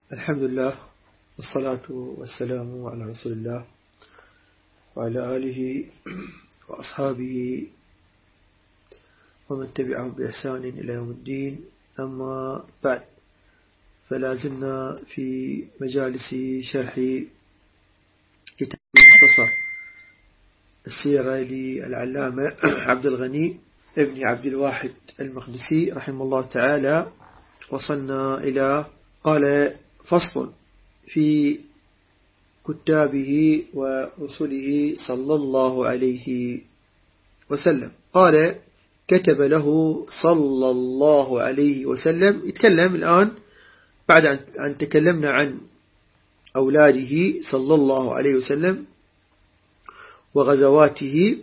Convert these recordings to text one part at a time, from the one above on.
الحمد لله والصلاة والسلام على رسول الله وعلى آله وأصحابه ومن تبعهم بإحسان إلى يوم الدين. أما بعد، فلا زلنا في مجالس شرح كتاب مختصر السيرة للعلامة عبد الغني ابن عبد الواحد المقدسي رحمه الله تعالى. وصلنا إلى قال: فصل في كتابه ورسله صلى الله عليه وسلم. قال: كتب له صلى الله عليه وسلم. يتكلم الآن بعد أن تكلمنا عن أولاده صلى الله عليه وسلم وغزواته،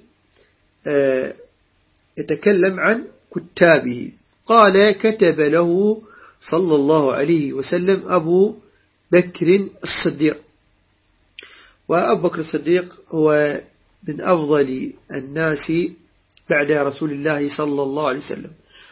يتكلم عن كتابه. قال: كتب له صلى الله عليه وسلم أبو بكر الصديق. وأبو بكر الصديق هو من أفضل الناس بعد رسول الله صلى الله عليه وسلم.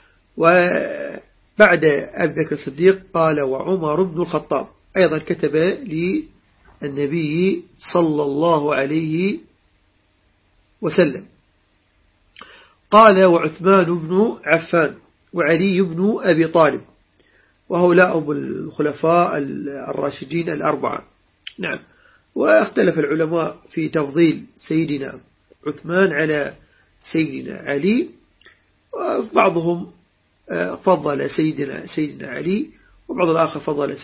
وبعد أبو بكر الصديق قال: وعمر بن الخطاب أيضا كتب للنبي صلى الله عليه وسلم. قال: وعثمان بن عفان وعلي بن أبي طالب، وهؤلاء هم الخلفاء الراشدين الأربعة. نعم. واختلف العلماء في تفضيل سيدنا عثمان على سيدنا علي، وبعضهم فضل سيدنا علي، وبعض الآخر فضل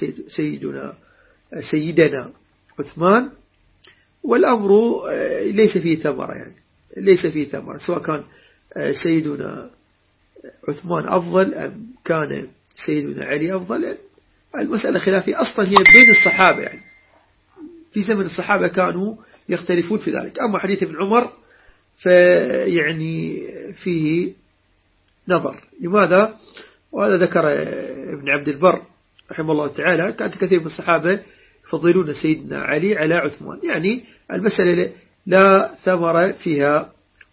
سيدنا عثمان. والأمر ليس فيه ثمرة، يعني ليس فيه ثمرة سواء كان سيدنا عثمان أفضل أم كان سيدنا علي أفضل. المسألة خلافية أصلا هي بين الصحابة، يعني في زمن الصحابة كانوا يختلفون في ذلك. أما حديث ابن عمر فيعني فيه نظر. لماذا؟ وهذا ذكر ابن عبد البر رحمه الله تعالى. كانت كثير من الصحابة يفضلون سيدنا علي على عثمان، يعني المسألة لا ثمر فيها،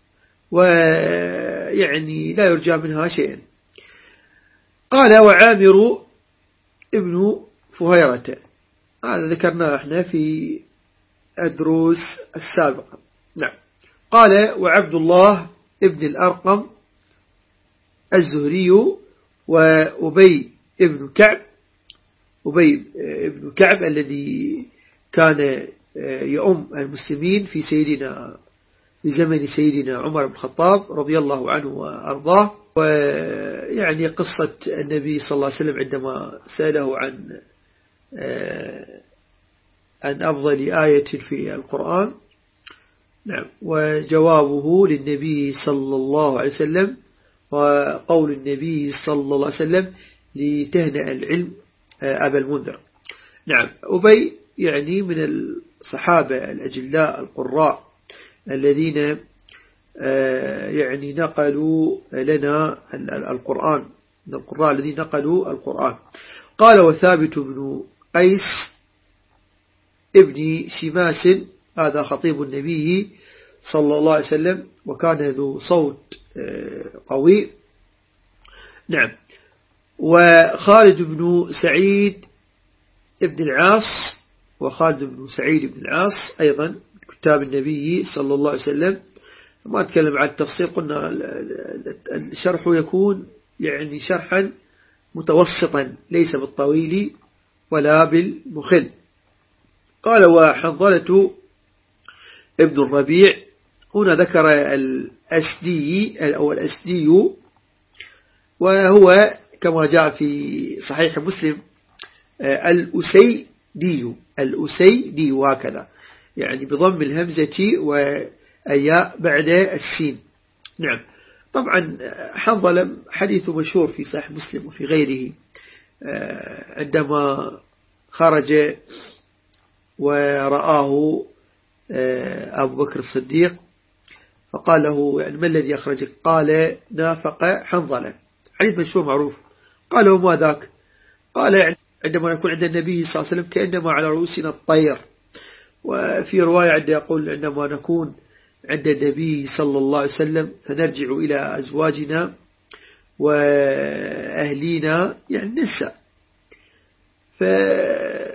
ويعني لا يرجى منها شيء. قال: وعامر ابن فهيرة، هذا ذكرناه احنا في الدروس السابقة. نعم. قال: وعبد الله ابن الأرقم الزهري، وأبي ابن كعب الذي كان يؤم المسلمين في زمن سيدنا عمر بن الخطاب رضي الله عنه وأرضاه. ويعني قصة النبي صلى الله عليه وسلم عندما سأله عن أفضل آية في القرآن. نعم. وجوابه للنبي صلى الله عليه وسلم، وقول النبي صلى الله عليه وسلم: لتهنأ العلم أبا المنذر. نعم. أبي يعني من الصحابة الأجلاء القراء الذين يعني نقلوا لنا القرآن، من القراء الذين نقلوا القرآن. قال: وثابت بن قيس ابن شماس، هذا خطيب النبي صلى الله عليه وسلم، وكان ذو صوت قوي. نعم. وخالد بن سعيد ابن العاص، وخالد بن سعيد بن العاص أيضا كتاب النبي صلى الله عليه وسلم. ما أتكلم عن التفصيل، قلنا الشرح يكون يعني شرحا متوسطا، ليس بالطويل ولا بالمخل. قال: وحنظلة ابن الربيع، هنا ذكر الأسدي أو الأسدي، وهو كما جاء في صحيح مسلم الأسيدي وهكذا، يعني بضم الهمزة وأياء بعد السين. نعم. طبعا حنظلة حديث مشهور في صحيح مسلم وفي غيره، عندما خرج ورآه أبو بكر الصديق فقال له: يعني ما الذي أخرجك؟ قال: نافق حنظلة. حديث مشهور معروف. قال: وما ذاك؟ قال: يعني عندما نكون عند النبي صلى الله عليه وسلم كأنما على رؤوسنا الطير. وفي رواية عند يقول: عندما نكون عند النبي صلى الله عليه وسلم فنرجع إلى أزواجنا وأهلينا، يعني النساء.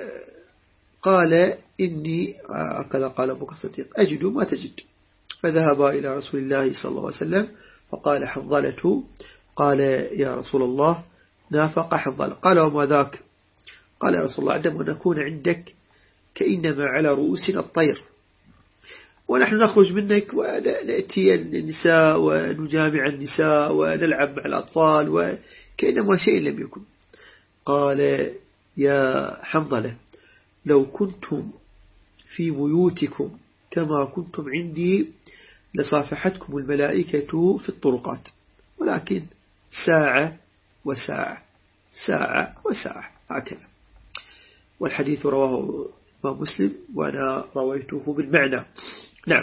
قال إني كذا قال أبو بكر الصديق أجد ما تجد. فذهب إلى رسول الله صلى الله عليه وسلم فقال حنظلة قال يا رسول الله نافق حنظلة. قال وما ذاك؟ قال يا رسول الله عندما نكون عندك كإنما على رؤوسنا الطير ونحن نخرج منك ونأتي النساء ونجامع النساء ونلعب مع الأطفال وكأنما شيء لم يكن. قال يا حنظلة لو كنتم في بيوتكم كما كنتم عندي لصافحتكم الملائكة في الطرقات ولكن ساعة وساعة ساعة وساعة هكذا. والحديث رواه الإمام مسلم وأنا رويته بالمعنى. نعم.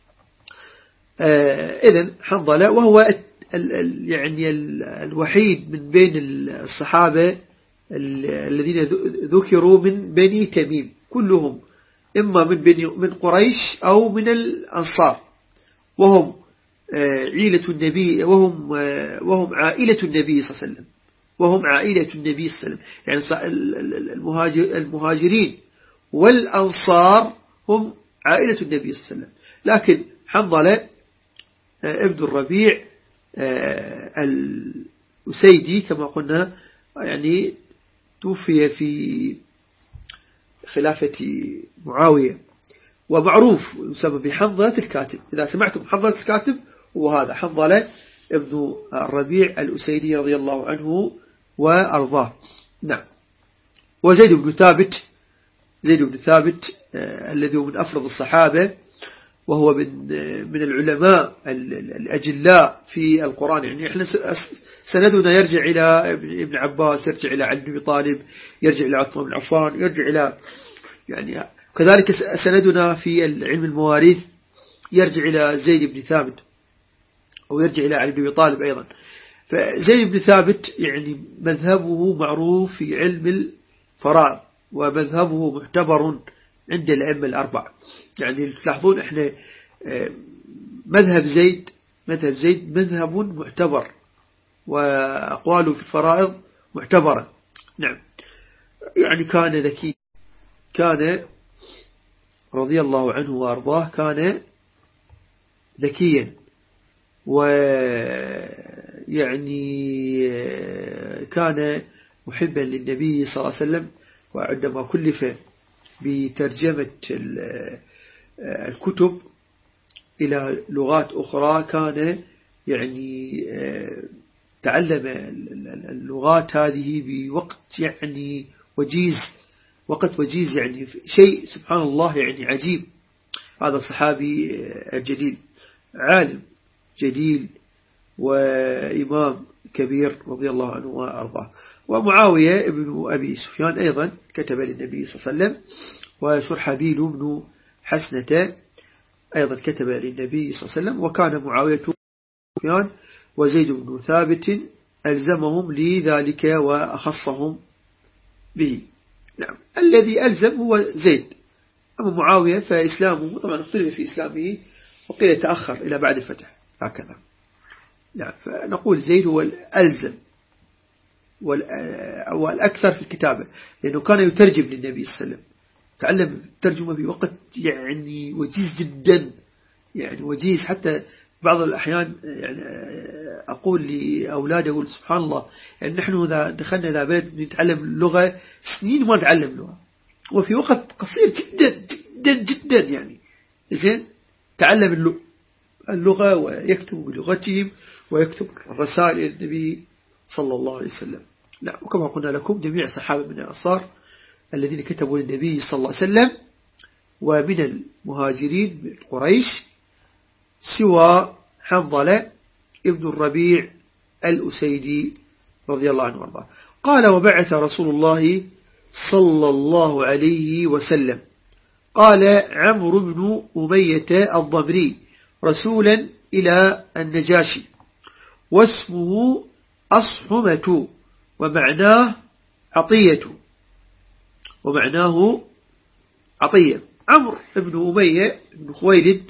إذن حنظلة وهو يعني الوحيد من بين الصحابة الذين ذكروا من بني تميم كلهم إما من قريش أو من الأنصار وهم عائلة النبي وهم عائلة النبي صلى الله عليه وسلم وهم عائلة النبي صلى الله عليه وسلم. يعني المهاجرين والأنصار هم عائلة النبي صلى الله عليه وسلم. لكن حنظلة ابن الربيع الأسيدي كما قلنا يعني توفي في خلافة معاوية ومعروف يسمى بحنظلة الكاتب. إذا سمعتم حنظلة الكاتب هو هذا حنظلة ابن الربيع الأسيدي رضي الله عنه وأرضاه. نعم. وزيد بن ثابت الذي هو من أفرض الصحابة وهو من العلماء الأجلاء في القرآن. يعني إحنا سندنا يرجع إلى ابن عباس يرجع إلى علي بن أبي طالب يرجع إلى عثمان بن عفان يرجع إلى يعني كذلك سندنا في علم المواريث يرجع إلى زيد بن ثابت أو يرجع إلى علي بن أبي طالب أيضا. فزيد بن ثابت يعني مذهبه معروف في علم الفرائض ومذهبه معتبر عند الأئمة الأربعة. يعني تلاحظون احنا مذهب زيد مذهب معتبر وأقواله في الفرائض معتبرة. نعم. يعني كان ذكي كان رضي الله عنه وأرضاه كان ذكيا ويعني كان محبا للنبي صلى الله عليه وسلم. وعندما كلف بترجمة الكتب إلى لغات أخرى كان يعني تعلم اللغات هذه بوقت يعني وجيز يعني شيء سبحان الله يعني عجيب. هذا صحابي جليل عالم جليل وإمام كبير رضي الله عنه وأرضاه. ومعاوية ابن أبي سفيان أيضا كتب للنبي صلى الله عليه وسلم. وشرحبيل بن حسنة أيضا كتب للنبي صلى الله عليه وسلم. وكان معاوية سفيان وزيد بن ثابت ألزمهم لذلك وأخصهم به. نعم. الذي ألزم هو زيد. أما معاوية فإسلامه طبعا اختلف في إسلامه وقيل يتأخر إلى بعد الفتح هكذا. نعم. فنقول زيد هو الألزم والأكثر في الكتابة لأنه كان يترجم للنبي صلى الله عليه وسلم. تعلم الترجمة في وقت يعني وجيز جدا يعني وجيز حتى بعض الأحيان يعني أقول لأولادي أقول سبحان الله يعني نحن إذا دخلنا إلى بلد نتعلم اللغة سنين ما نتعلم اللغة وفي وقت قصير جدا جدا جدا يعني زين تعلم اللغة ويكتب بلغتهم ويكتب رسائل النبي صلى الله عليه وسلم. نعم. وكما قلنا لكم جميع الصحابة من الأنصار الذين كتبوا للنبي صلى الله عليه وسلم ومن المهاجرين من قريش سوى حنظلة ابن الربيع الأسيدي رضي الله عنه وارضاه. قال وبعث رسول الله صلى الله عليه وسلم قال عمرو بن أمية الضمري رسولا إلى النجاشي واسمه أصحمة ومعناه عطية. عمرو بن أمية بن خويلد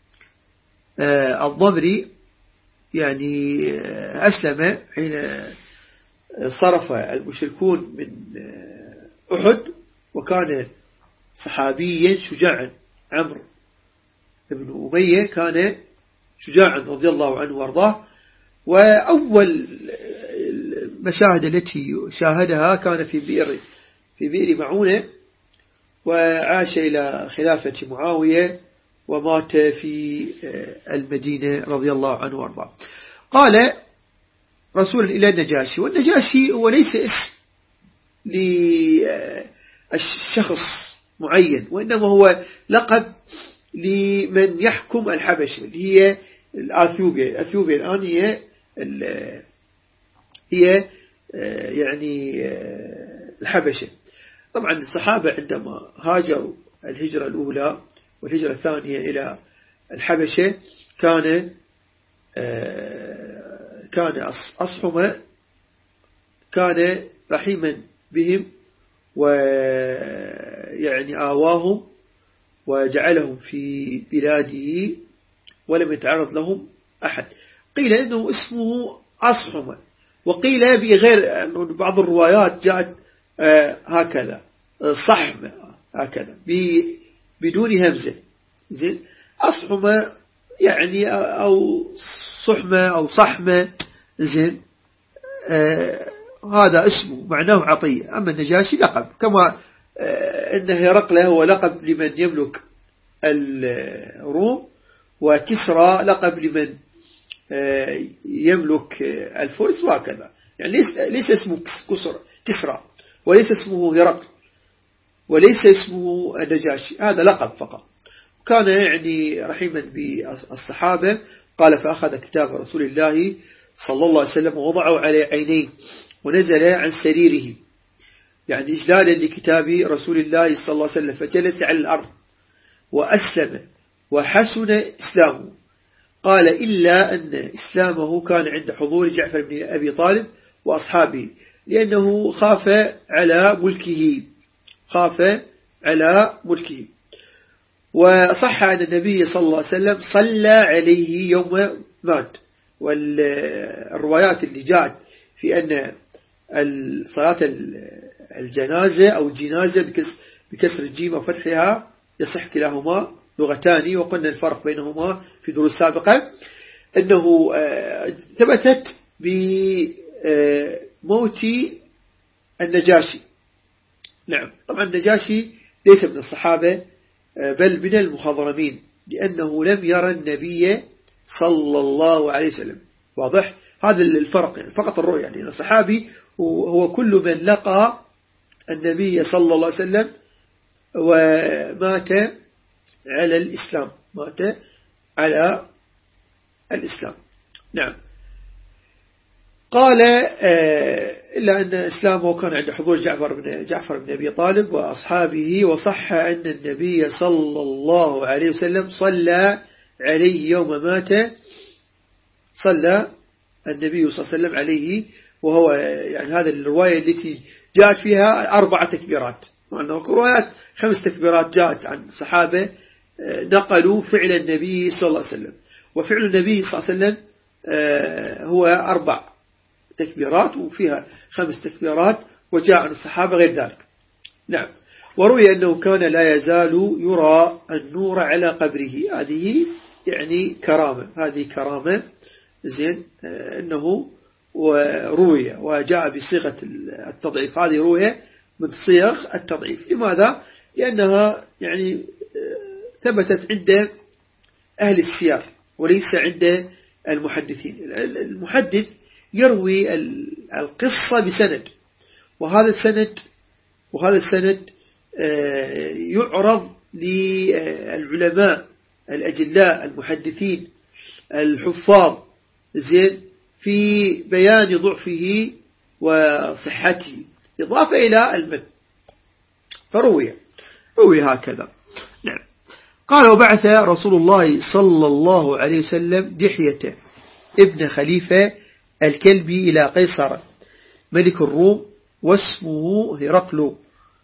الضمري يعني أسلم حين صرف المشركون من أحد وكان صحابيا شجاعا. عمرو بن أمية كان شجاعا رضي الله عنه وارضاه. وأول المشاهد التي شاهدها كان في بئر معونة، وعاش إلى خلافة معاوية ومات في المدينة رضي الله عنه وارضاه. قال رسول إلى النجاشي، والنجاشي هو ليس اسم للشخص معين، وإنما هو لقب لمن يحكم الحبشة اللي هي الأثيوبيا الآن هي يعني الحبشة. طبعا الصحابة عندما هاجروا الهجرة الأولى والهجرة الثانية إلى الحبشة كان أصحمة كان رحيما بهم، ويعني آواهم وجعلهم في بلاده ولم يتعرض لهم أحد. قيل إنه اسمه أصحمة، وقيل بغير بعض الروايات جاءت هكذا صحمة هكذا بدون همزة. زين، أصحمة يعني أو صحمة أو صحمة. زين، هذا اسمه معناه عطية. أما النجاشي لقب، كما أن هرقل هو لقب لمن يملك الروم، وكسرى لقب لمن يملك الفرس، وهكذا. يعني ليس اسمه كسرى، وليس اسمه هرقل، وليس اسمه النجاشي، هذا لقب فقط. كان يعني رحيما بالصحابة. قال فأخذ كتاب رسول الله صلى الله عليه وسلم ووضعه على عينيه ونزل عن سريره، يعني إجلالا لكتاب رسول الله صلى الله عليه وسلم، فجلس على الأرض وأسلم وحسن إسلامه. قال إلا أن إسلامه كان عند حضور جعفر بن أبي طالب وأصحابه، لأنه خاف على ملكه. وصح أن النبي صلى الله عليه وسلم صلى عليه يوم مات. والروايات اللي جاءت في أن صلاة الجنازة أو الجنازة بكسر الجيم وفتحها يصح كلاهما لغتان، وقلنا الفرق بينهما في دروس سابقة، أنه ثبتت بموت النجاشي. نعم، طبعا النجاشي ليس من الصحابة بل من المخضرمين، لأنه لم يرى النبي صلى الله عليه وسلم. واضح هذا الفرق، يعني فقط الرؤية. يعني الصحابي هو كل من لقى النبي صلى الله عليه وسلم ومات على الإسلام، نعم. قال إلا أن إسلامه كان عند حضور جعفر بن أبي طالب وأصحابه. وصح أن النبي صلى الله عليه وسلم صلى عليه يوم مات، صلى النبي صلى الله عليه وسلم عليه، وهو يعني هذا الرواية التي جاءت فيها 4 تكبيرات، وأنه روايات 5 تكبيرات جاءت عن الصحابة نقلوا فعل النبي صلى الله عليه وسلم. وفعل النبي صلى الله عليه وسلم هو 4 تكبيرات وفيها 5 تكبيرات، وجاء عن الصحابة غير ذلك. نعم. وروي أنه كان لا يزال يرى النور على قبره. هذه يعني كرامة، زين، أنه وروي وجاء بصيغة التضعيف. هذه روية من صيغ التضعيف. لماذا؟ لأنها يعني ثبتت عند أهل السير وليس عند المحدثين. المحدث يروي القصة بسند، وهذا السند يعرض للعلماء الأجلاء المحدثين الحفاظ، زين، في بيان ضعفه وصحته، إضافة إلى المتن. فروي هكذا. نعم. قال وبعث رسول الله صلى الله عليه وسلم دحية ابن خليفة الكلبي إلى قيصر ملك الروم واسمه هرقل،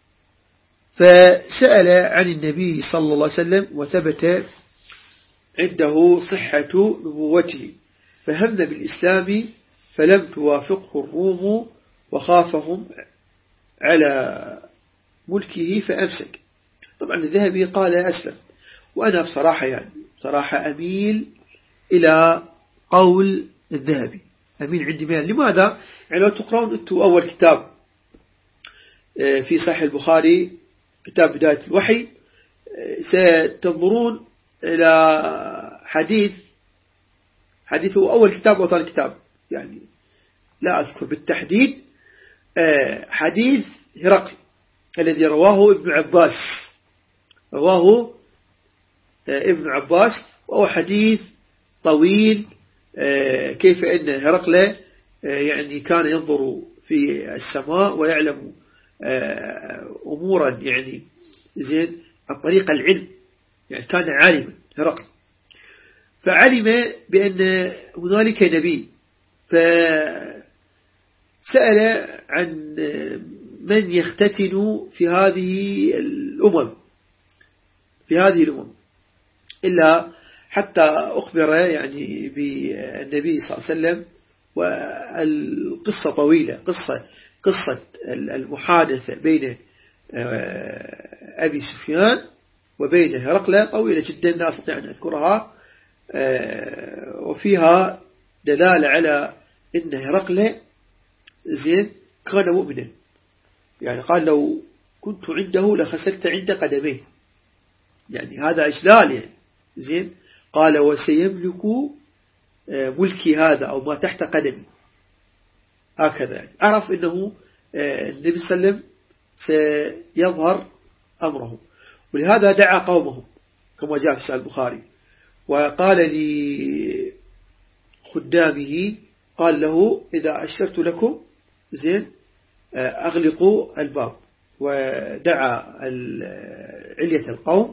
فسأل عن النبي صلى الله عليه وسلم وثبت عنده صحة نبوته، فهم بالإسلام فلم توافقه الروم وخافهم على ملكه فأمسك. طبعا الذهبي قال أسلم. وأنا بصراحة أميل إلى قول الذهبي، أميل عندي ميل. لماذا؟ يعني لو تقرأون أنتم أول كتاب في صحيح البخاري كتاب بداية الوحي ستنظرون إلى حديثه أول كتاب وثاني كتاب، يعني لا أذكر بالتحديد، حديث هرقل الذي رواه ابن عباس، وهو حديث طويل، كيف أن هرقل يعني كان ينظر في السماء ويعلم أمورا يعني زين عن طريق العلم، يعني كان عالما هرقل، فعلم بأن هنالك نبي، فسأل عن من يختتن في هذه الأمم إلا حتى أخبر يعني بالنبي صلى الله عليه وسلم. والقصة طويلة، قصة المحادثة بين أبي سفيان وبين هرقل طويلة جدا لا أستطيع أن أذكرها، وفيها دلالة على أن هرقل زين كان مؤمنا، يعني قال لو كنت عنده لخسلت عند قدميه، يعني هذا إجلال يعني زين. قال وسيملك ملكي هذا أو ما تحت قدمي، هكذا يعني عرف أنه النبي صلى الله عليه وسلم سيظهر أمره، ولهذا دعا قومه كما جاء في صحيح البخاري، وقال لخدامه قال له إذا أشرت لكم زين أغلقوا الباب، ودعا علية القوم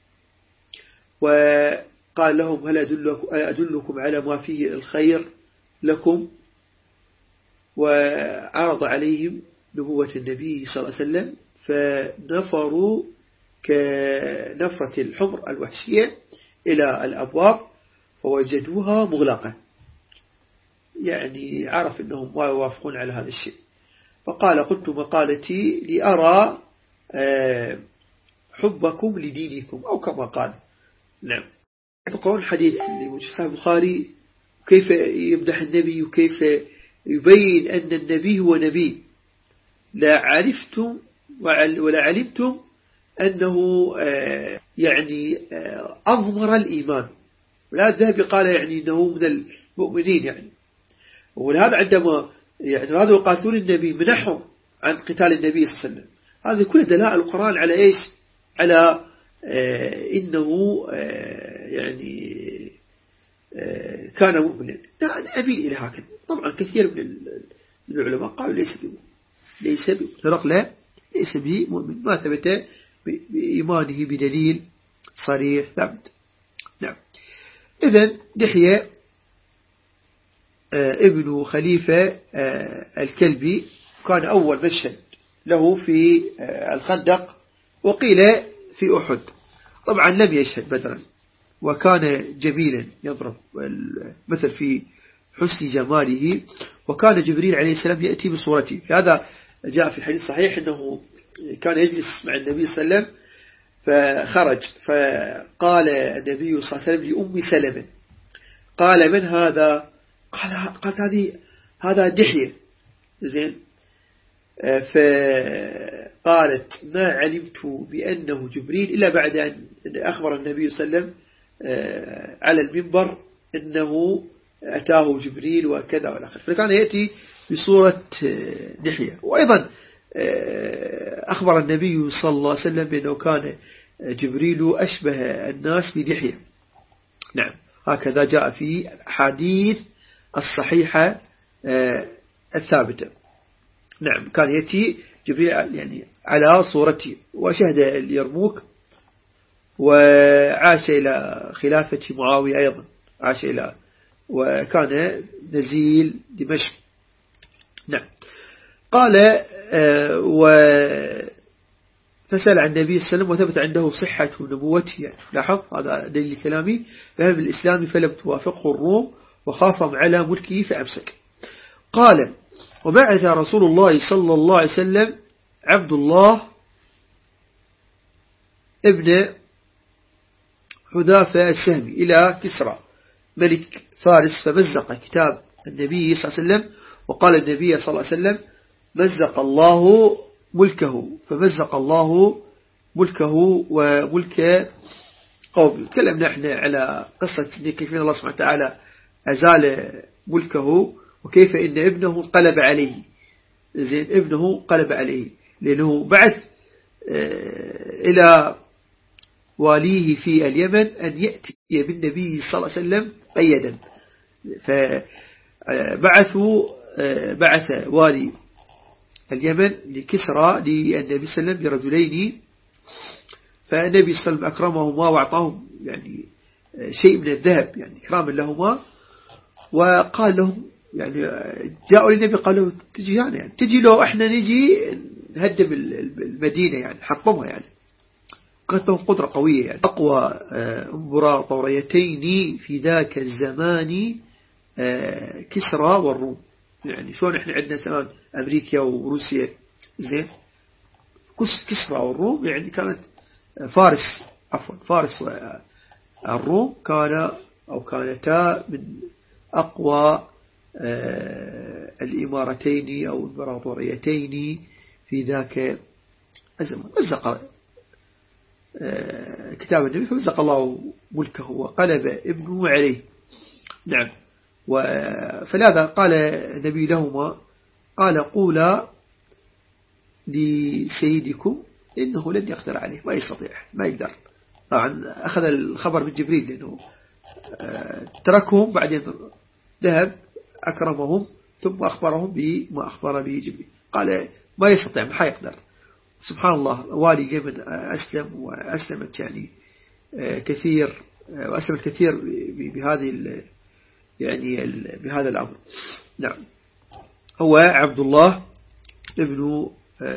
وقال لهم هل أدلكم على ما فيه الخير لكم، وعرض عليهم نبوة النبي صلى الله عليه وسلم، فنفروا كنفرة الحمر الوحشية إلى الأبواب فوجدوها مغلقة، يعني عرف أنهم ما يوافقون على هذا الشيء، فقال قلت مقالتي لأرى حبكم لدينكم أو كما قال. نعم. تقرأون الحديث اللي في صحيح البخاري كيف يمدح النبي وكيف يبين أن النبي هو نبي، لا عرفتم ولا علمتم أنه يعني أضمر الإيمان، ولا الذهبي قال يعني أنه من المؤمنين يعني. ولهذا عندما يعني رادوا يقاتلون النبي منحهم عن قتال النبي صلى الله عليه وسلم، هذا كل دلائل القرآن على إيش؟ على إنه يعني كان مؤمنا. أميل إلى هكذا. طبعا كثير من العلماء قالوا ليس هرقل ليس بمؤمن، ما ثبت بإيمانه بدليل صريح ثابت. نعم. إذن دحية ابن خليفة الكلبي كان أول مشهد له في الخندق، وقيل في أحد. طبعا لم يشهد بدرا، وكان جميلا يضرب مثل في حسن جماله، وكان جبريل عليه السلام يأتي بصورته. هذا جاء في الحديث صحيح أنه كان يجلس مع النبي صلى الله عليه وسلم فخرج، فقال النبي صلى الله عليه وسلم لأم سلمة قال من هذا؟ قالت هذا دحية زين. فقالت ما علمت بأنه جبريل إلا بعد أن أخبر النبي صلى الله عليه وسلم على المنبر أنه أتاه جبريل وكذا والآخر، فكان يأتي بصورة دحية. وأيضا أخبر النبي صلى الله عليه وسلم بأنه كان جبريل أشبه الناس بدحية. نعم، هكذا جاء في حديث الصحيحة الثابتة. نعم، كان يأتي جبريل يعني على صورته، وشهد اليرموك، وعاش إلى خلافة معاوية أيضا، عاش إلى وكان نزيل دمشق. نعم. قال فسأل عن النبي صلى الله عليه وسلم وثبت عنده صحة نبوته، يعني لاحظ هذا دليل كلامي، فهم الإسلام فلم توافقه الروم وخافهم على ملكه فأمسك. قال وبعث رسول الله صلى الله عليه وسلم عبد الله ابن حذافة السهمي إلى كسرى ملك فارس فمزق كتاب النبي صلى الله عليه وسلم، وقال النبي صلى الله عليه وسلم مزق الله ملكه، فمزق الله ملكه وملك قومه. تكلمنا احنا على قصة كيف ان الله سبحانه وتعالى أزال ملكه، وكيف ان ابنه قلب عليه. زين، ابنه قلب عليه لأنه بعث إلى واليه في اليمن أن يأتي بالنبي صلى الله عليه وسلم قيدا، بعث والي اليمن لكسرى للنبي صلى الله عليه وسلم برجلين، فالنبي صلى الله عليه وسلم أكرمهما وأعطاهم يعني شيء من الذهب يعني إكراما لهما، وقال لهم يعني جاءوا للنبي قالوا تجي لو احنا نجي نهدم المدينة يعني حطمها يعني، كانت لهم قدرة قوية يعني أقوى امبراطوريتين في ذاك الزمان كسرى والروم. يعني شلون احنا عندنا سلام أمريكا وروسيا، زين كسرى والروم يعني كانت فارس والروم كانتا من أقوى الإمارتين أو الإمبراطوريتين في ذاك الزمان. مزق كتاب النبي فمزق الله ملكه وقلب ابنه عليه. نعم. فلذا قال النبي لهما قال قولا لسيدكم إنه لن يقدر عليه، ما يستطيع ما يقدر. طبعا أخذ الخبر من جبريل لأنه تركهم بعدين ذهب أكرمهم ثم أخبرهم بما أخبر به جبريل، قال ما يستطيع ما يقدر. سبحان الله، والي اليمن أسلم وأسلمت يعني كثير، وأسلمت كثير بهذه يعني بهذا الأمر. نعم. هو عبد الله ابن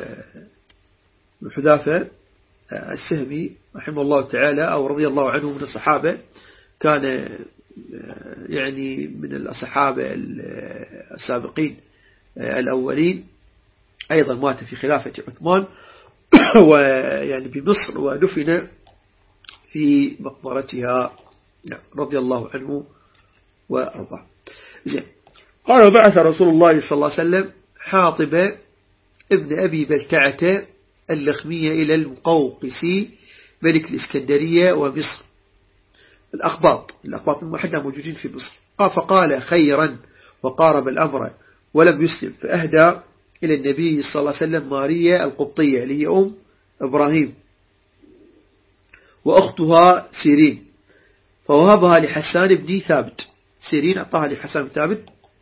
حذافة السهمي رحمه الله تعالى أو رضي الله عنه من الصحابة، كان يعني من الصحابة السابقين الأولين، أيضا مات في خلافة عثمان ويعني بمصر ودفن في مقبرتها رضي الله عنه وأرضاه. زين. قال بعث رسول الله صلى الله عليه وسلم حاطب ابن أبي بلتعة اللخمية إلى المقوقسي ملك الإسكندرية ومصر، الأقباط المحلة موجودين في مصر. فقال خيرا وقارب الأمر ولم يسلم، فأهدى إلى النبي صلى الله عليه وسلم ماريا القبطية اللي هي إبراهيم وأختها سيرين، فوهبها لحسان بن ثابت. سيرين أعطاها لحسان بن ثابت،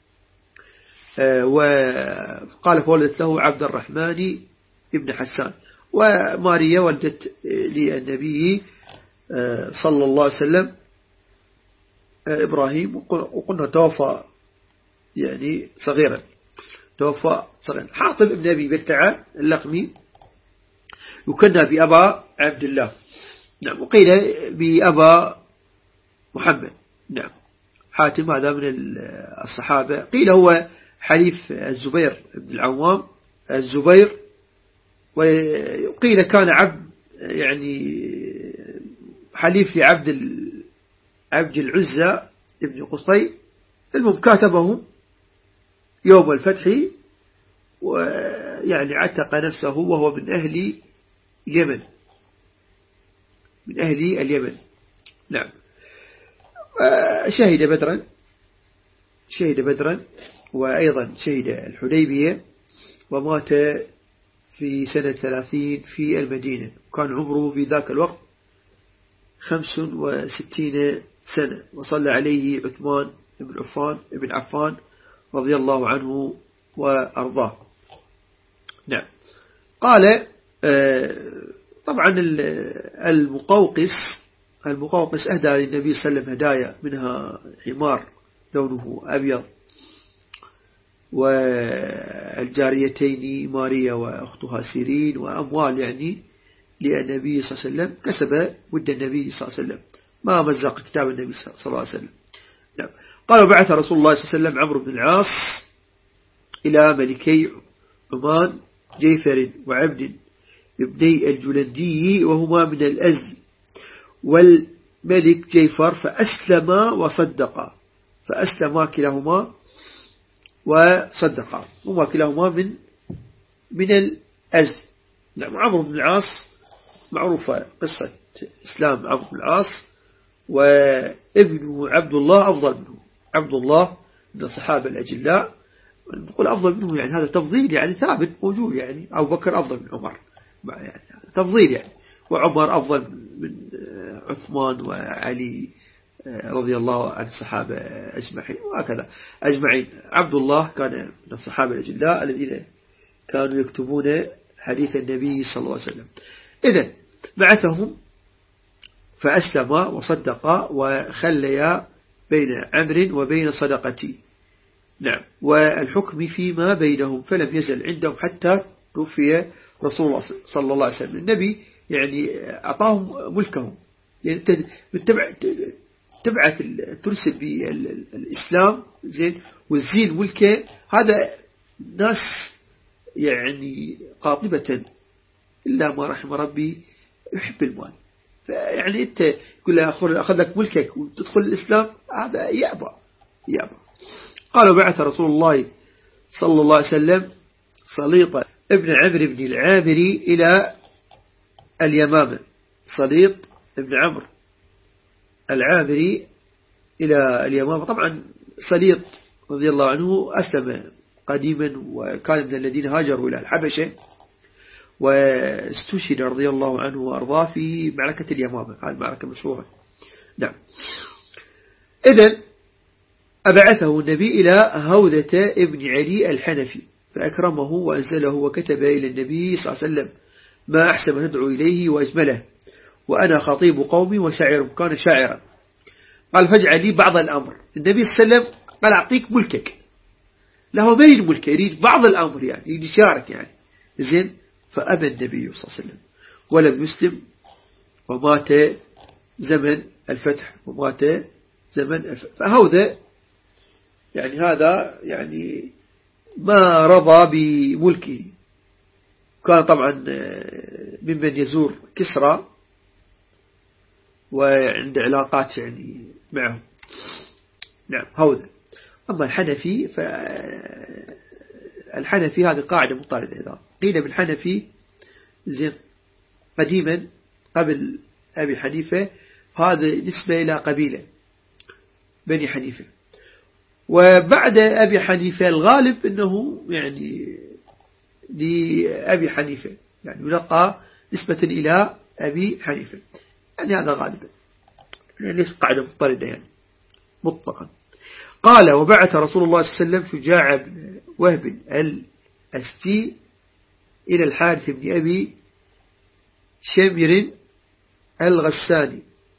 وقال فولدت له عبد الرحمن ابن حسان. وماريا ولدت للنبي صلى الله عليه وسلم إبراهيم، وقلنا توفى يعني صغيرا، حاطب ابن أبي بلتعة اللخمي يكنى بأبا عبد الله. نعم. وقيل بأبا محمد. نعم. حاتم هذا من الصحابة، قيل هو حليف الزبير بن العوام الزبير، وقيل كان عبد يعني حليف عبد العزة ابن قصي. المهم كاتبهم يوم الفتح، ويعني عتق نفسه وهو من أهل اليمن. نعم. شهد بدرا وأيضا شهد الحديبية، ومات في سنة 30 في المدينة، كان عمره في ذاك الوقت 65 سنة، وصلى عليه عثمان بن عفان رضي الله عنه وأرضاه. نعم. قال طبعا المقوقس أهدى للنبي صلى الله عليه وسلم هدايا، منها حمار لونه أبيض، والجاريتين ماريا وأختها سيرين، وأموال يعني للنبي صلى الله عليه وسلم كسب ود النبي صلى الله عليه وسلم، ما مزق كتاب النبي صلى الله عليه وسلم. نعم. قال وبعث رسول الله صلى الله عليه وسلم عمرو بن العاص إلى ملكي عمان جيفر وعبد ابني الجلندي وهما من الأزد والملك جيفر فأسلما وصدقا، فأسلما كلاهما وصدقا، هما كلاهما من الأزد. نعم. عمرو بن العاص معروفة قصة إسلام عمرو بن العاص، وابنه عبد الله أفضل منه. عبد الله من الصحابة الأجلاء، نقول أفضل منه يعني هذا تفضيل يعني ثابت موجود، يعني أبو بكر أفضل من عمر يعني تفضيل يعني، وعمر أفضل من عثمان وعلي رضي الله عن الصحابة أجمعين، وهكذا أجمعين. عبد الله كان من الصحابة الأجلاء الذين كانوا يكتبون حديث النبي صلى الله عليه وسلم. إذن بعثهم فأسلما وصدقا وخليا بين عمرو وبين صدقتي. نعم. والحكم فيما بينهم، فلم يزل عندهم حتى توفي رسول الله صلى الله عليه وسلم. النبي يعني أعطاهم ملكهم، يعني تبعث ترسل بالإسلام زين والزين ملكه، هذا ناس يعني قاطبة إلا ما رحم ربي يحب المال. فيعني أنت يقول له أخذ لك ملكك وتدخل الإسلام، هذا يأبى. قالوا بعث رسول الله صلى الله عليه وسلم سليط ابن عمرو بن العامري إلى اليمامة. سليط ابن عمرو العامري إلى اليمامة. طبعا سليط رضي الله عنه أسلم قديما، وكان من الذين هاجروا إلى الحبشة، واستشهد رضي الله عنه وأرضاه في معركة اليمامة، هذه معركة مشهورة. نعم. إذن أبعثه النبي إلى هوذة ابن علي الحنفي فأكرمه وأنزله وكتب إلى النبي صلى الله عليه وسلم: ما أحسن ما تدعو إليه وأجمله، وأنا خطيب قومي وشاعر. كان شاعرا. قال: فاجعل لي بعض الأمر. النبي صلى الله عليه وسلم قال: أعطيك ملكك. له ما يريد ملكه، يريد بعض الأمر، يعني يريد يشارك يعني. زين. فأبى النبي صلى الله عليه وسلم ولم يسلم، ومات زمن الفتح، فهوذا يعني هذا يعني ما رضى بملكه. كان طبعا ممن يزور كسرى وعند علاقات يعني معه. نعم. هوذا. أما الحنفي الحنفي هذه قاعدة مضطردة. إذا قيل بالحنفي زين قديما قبل أبي حنيفة، هذا نسبة إلى قبيلة بني حنيفة، وبعد أبي حنيفة الغالب أنه يعني لأبي حنيفة، يعني يلقى نسبة إلى أبي حنيفة، يعني هذا غالبا، يعني قاعدة مضطردة يعني مطلقا. قال: وبعث رسول الله صلى الله عليه وسلم شجاع بن وهب الأستي إلى الحارث بن أبي شمر الغساني.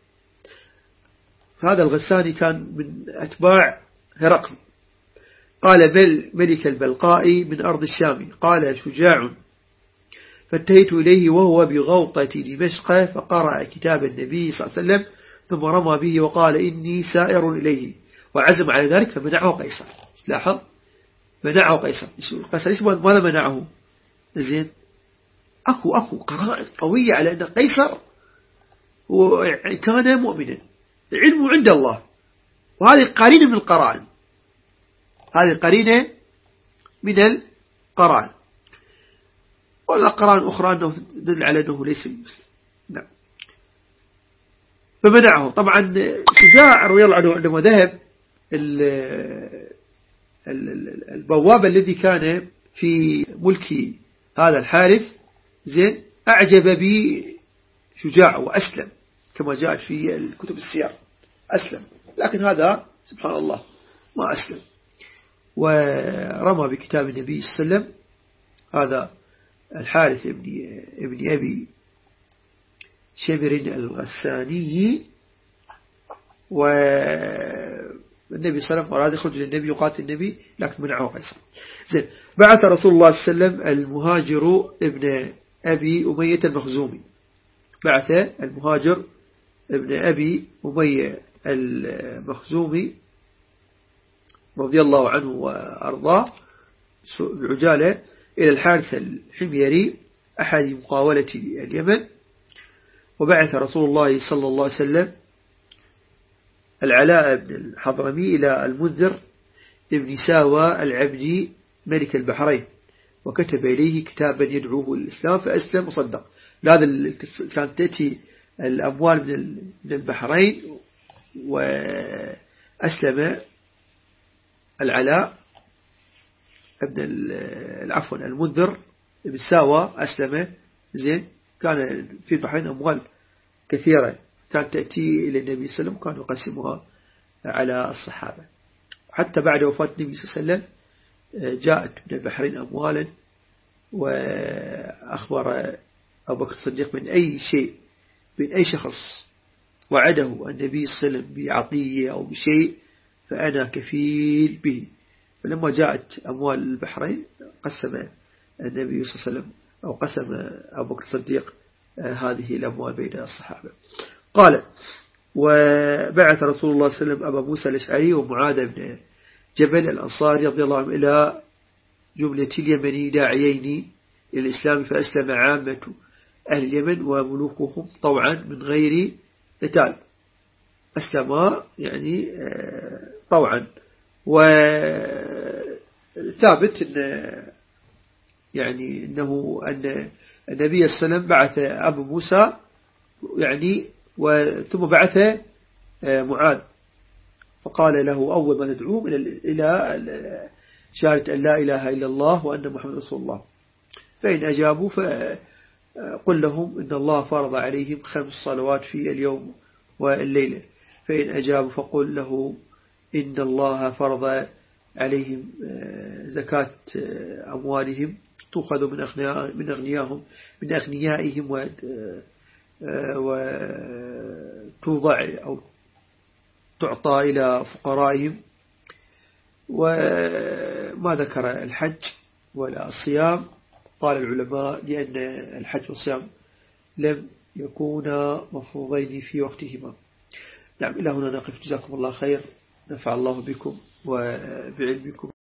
هذا الغساني كان من أتباع هرقل. قال: بل ملك البلقاء من أرض الشام. قال شجاع: فاتهيت إليه وهو بغوطة دمشق، فقرأ كتاب النبي صلى الله عليه وسلم ثم رمى به وقال: إني سائر إليه، وعزم على ذلك فمنعه قيصر. لاحظ، منعه قيصر. قيصر ماذا منعه؟ زين، أكو قرائن قوية على أن قيصر كان مؤمنا، العلم عند الله، وهذه قرينة من القرائن، هذه قرينة من القرائن. ولا قرائن أخرى أنه تدل على أنه ليس مسلم. نعم. فمنعه. طبعا شجاع رضي الله عنه عندما ذهب البواب الذي كان في ملك هذا الحارث زين أعجب بشجاع وأسلم، كما جاءت في الكتب السير، أسلم. لكن هذا سبحان الله ما أسلم، ورمى بكتاب النبي صلى الله عليه وسلم. هذا الحارث ابن أبي شمر الغساني. والنبي صلى الله عليه وسلم أراد يخرج للنبي يقاتل النبي، لكن منعه قيصر. زين. بعث رسول الله صلى الله عليه وسلم المهاجر ابن أبي أمية المخزومي. بعث المهاجر ابن أبي أمية المخزومي رضي الله عنه وأرضاه بعجالة إلى الحارث الحميري أحد مقاولة اليمن. وبعث رسول الله صلى الله عليه وسلم العلاء بن الحضرمي إلى المنذر ابن ساوى العبدي ملك البحرين، وكتب إليه كتابا يدعوه للإسلام فأسلم وصدق. هذا كانت تأتي الأموال من البحرين، وأسلم العلاء عفوا المنذر ابن ساوى أسلم. زين، كان في البحرين أموال كثيرة كانت تأتي إلى النبي صلى الله عليه وسلم، كان يقسمها على الصحابة. حتى بعد وفاة النبي صلى الله عليه وسلم جاءت من البحرين أموالا، وأخبر أبو بكر الصديق من أي شيء، من أي شخص وعده النبي صلى الله عليه وسلم بعطية أو بشيء فأنا كفيل به. فلما جاءت أموال البحرين قسم النبي صلى الله عليه وسلم أو قسم أبو بكر الصديق هذه الأموال بين الصحابة. قال: وبعث رسول الله صلى الله عليه وسلم أبا موسى الأشعري ومعاذ بن جبل الأنصاري رضي الله عنه إلى جملة اليمني داعيين إلى الإسلام، فأسلم عامة أهل اليمن وملوكهم طوعا من غير قتال. أسلم يعني طوعا. وثابت يعني أنه أن النبي صلى الله عليه وسلم بعث أبو موسى يعني ثم بعث معاذ، فقال له أول ما تدعوهم إلى شهادة أن لا إله إلا الله وأن محمد رسول الله، فإن أجابوا فقل لهم إن الله فرض عليهم 5 صلوات في اليوم والليلة، فإن أجابوا فقل له إن الله فرض عليهم زكاة أموالهم تؤخذ من أغنيائهم وتوضع أو تعطى إلى فقرائهم. وما ذكر الحج ولا الصيام، قال العلماء لأن الحج والصيام لم يكونا مفروضين في وقتهما. نعم، إلى هنا نقف. جزاكم الله خير، نفع الله بكم وبعلمكم.